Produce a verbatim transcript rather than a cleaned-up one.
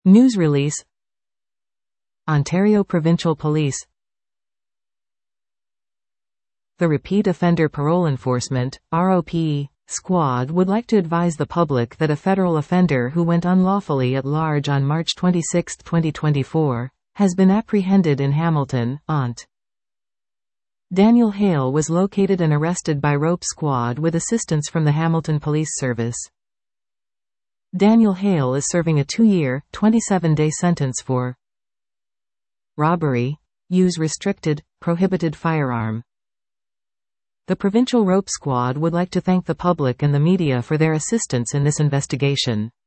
News release. Ontario Provincial Police. The Repeat Offender Parole Enforcement (R O P) Squad would like to advise the public that a federal offender who went unlawfully at large on March twenty-sixth, twenty twenty-four, has been apprehended in Hamilton, Ont. Daniel Hale was located and arrested by Rope Squad with assistance from the Hamilton Police Service. Daniel Hale is serving a two-year, twenty-seven day sentence for robbery, use restricted, prohibited firearm. The Provincial Rope Squad would like to thank the public and the media for their assistance in this investigation.